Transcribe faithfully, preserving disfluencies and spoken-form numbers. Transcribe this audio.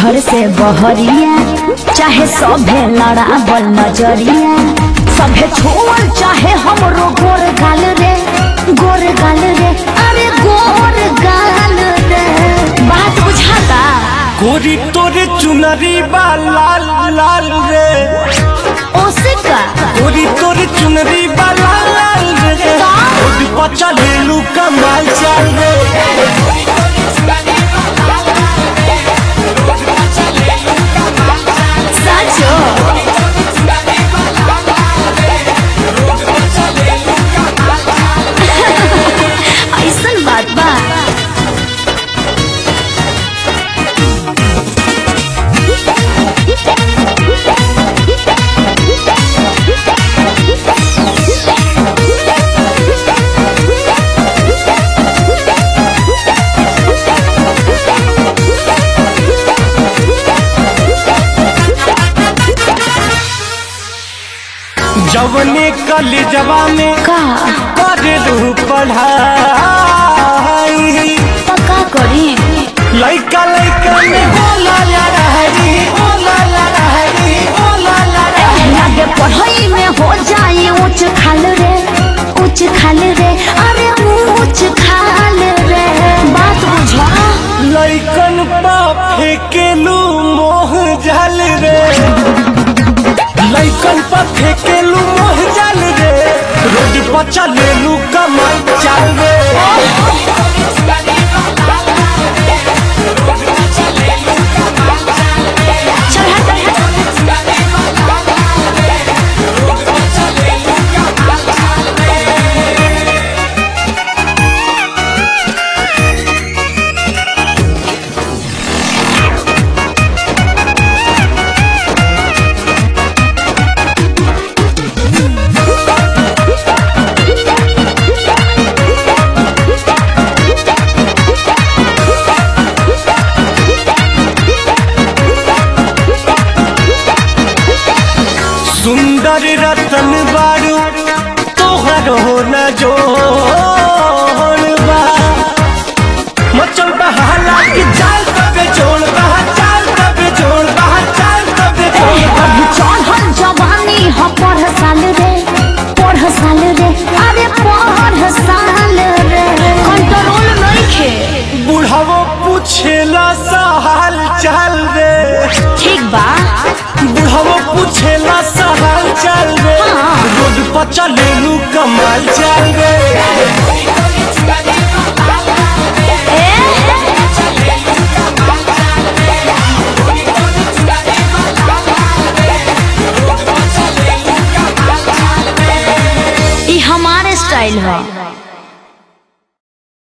घर से बहरिया चाहे सभे लड़ावल नजरिया सभे छोड़ चाहे हमरो गोर गाल रे गोर गाल रे अरे गोर गाल रे बात बुझाता गोरी तोरे चुनरी बा लाल लाल रे ओसे का गोरी तोरे चुनरी बा लाल लाल रे रोड पर चलेलू कमाल चल रे ऐसन बात बा जवने कलेजवा में का करेलू पढ़ाई पक्का करी लइका लइका में होला लड़ाई होला लड़ाई होला लड़ाई लगे पढ़ाई में हो जाए ऊंच खाल रे ऊंच खाल रे अरे ऊंच खाल रे बात बुझा लइकन पा फेकेलू मोह जल रे लइकन पा फेकेलू मोह जल रे रोड पर चलेलू कमाल चल रे सुंदर रतन बारू तोहर हो न जोड़बा मचल बहाला की चाल तबे जोड़बा चाल तबे जोड़बा चाल तबे अभी चढ़ल जवानी ह पढ़ साल रे पढ़ साल रे अरे पढ़ साल रे कंट्रोल नइखे बुढ़ावो पूछेला सा हाल चाल रे ठीक बा बुढ़ावो पूछेला सा हाल चाल रे रोड पर चलेलू कमाल चल रे ई हमारे स्टाइल है।